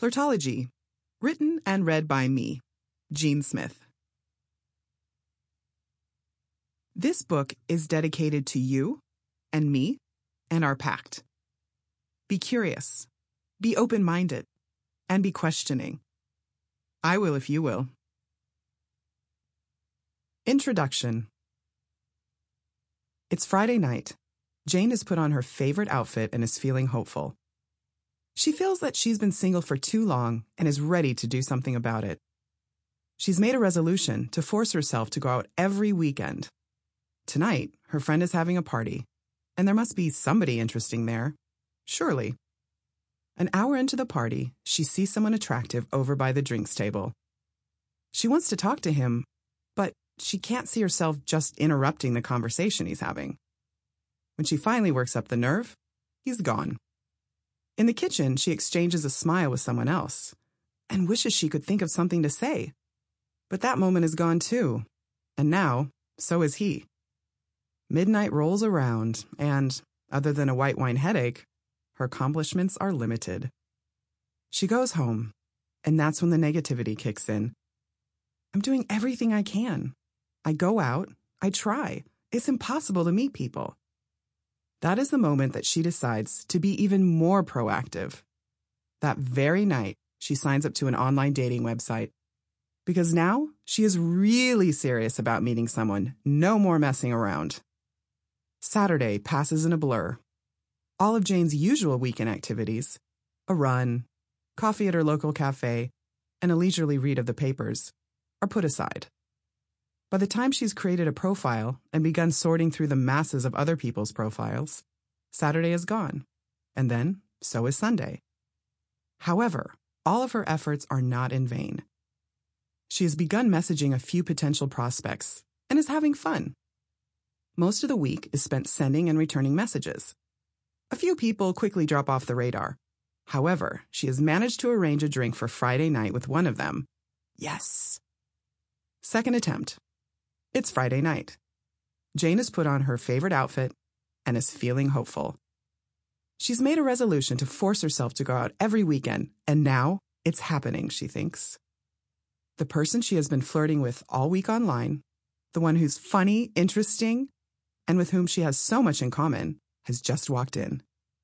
Flirtology, written and read by me, Jean Smith. This book is dedicated to you and me and our pact. Be curious, be open-minded, and be questioning. I will if you will. Introduction. It's Friday night. Jane has put on her favorite outfit and is feeling hopeful. She feels that she's been single for too long and is ready to do something about it. She's made a resolution to force herself to go out every weekend. Tonight, her friend is having a party, and there must be somebody interesting there. Surely. An hour into the party, she sees someone attractive over by the drinks table. She wants to talk to him, but she can't see herself just interrupting the conversation he's having. When she finally works up the nerve, he's gone. In the kitchen, she exchanges a smile with someone else and wishes she could think of something to say. But that moment is gone too, and now, so is he. Midnight rolls around, and, other than a white wine headache, her accomplishments are limited. She goes home, and that's when the negativity kicks in. I'm doing everything I can. I go out, I try. It's impossible to meet people. That is the moment that she decides to be even more proactive. That very night, she signs up to an online dating website. Because now, she is really serious about meeting someone. No more messing around. Saturday passes in a blur. All of Jane's usual weekend activities, a run, coffee at her local cafe, and a leisurely read of the papers, are put aside. By the time she's created a profile and begun sorting through the masses of other people's profiles, Saturday is gone, and then so is Sunday. However, all of her efforts are not in vain. She has begun messaging a few potential prospects and is having fun. Most of the week is spent sending and returning messages. A few people quickly drop off the radar. However, she has managed to arrange a drink for Friday night with one of them. Yes! Second attempt. It's Friday night. Jane has put on her favorite outfit and is feeling hopeful. She's made a resolution to force herself to go out every weekend, and now it's happening, she thinks. The person she has been flirting with all week online, the one who's funny, interesting, and with whom she has so much in common, has just walked in.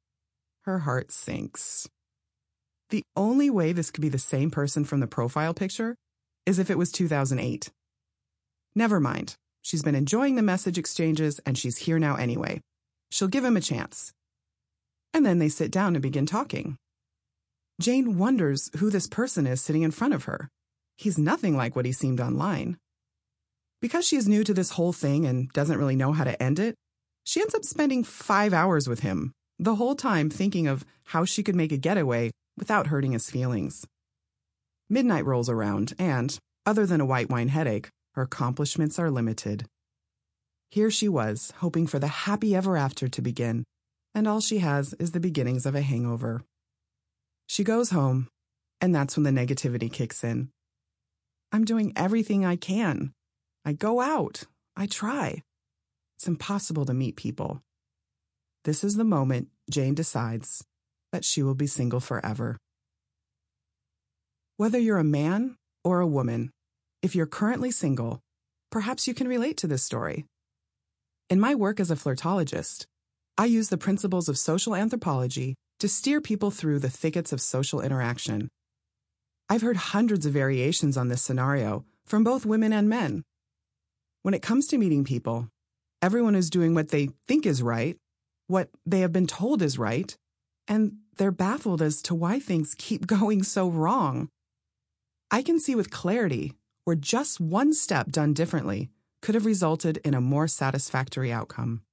Her heart sinks. The only way this could be the same person from the profile picture is if it was 2008. Never mind. She's been enjoying the message exchanges, and she's here now anyway. She'll give him a chance. And then they sit down and begin talking. Jane wonders who this person is sitting in front of her. He's nothing like what he seemed online. Because she is new to this whole thing and doesn't really know how to end it, she ends up spending 5 hours with him, the whole time thinking of how she could make a getaway without hurting his feelings. Midnight rolls around, and, other than a white wine headache, her accomplishments are limited. Here she was, hoping for the happy ever after to begin, and all she has is the beginnings of a hangover. She goes home, and that's when the negativity kicks in. I'm doing everything I can. I go out. I try. It's impossible to meet people. This is the moment Jane decides that she will be single forever. Whether you're a man or a woman, if you're currently single, perhaps you can relate to this story. In my work as a flirtologist, I use the principles of social anthropology to steer people through the thickets of social interaction. I've heard hundreds of variations on this scenario from both women and men. When it comes to meeting people, everyone is doing what they think is right, what they have been told is right, and they're baffled as to why things keep going so wrong. I can see with clarity where just one step done differently could have resulted in a more satisfactory outcome.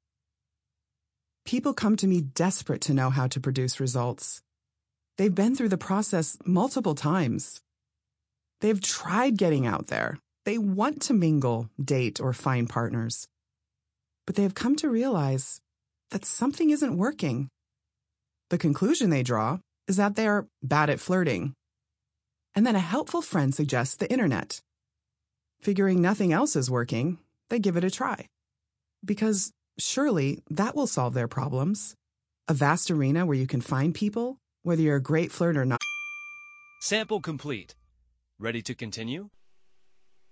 People come to me desperate to know how to produce results. They've been through the process multiple times. They've tried getting out there. They want to mingle, date, or find partners. But they have come to realize that something isn't working. The conclusion they draw is that they are bad at flirting. And then a helpful friend suggests the internet. Figuring nothing else is working, they give it a try. Because surely that will solve their problems. A vast arena where you can find people, whether you're a great flirt or not. Sample complete. Ready to continue?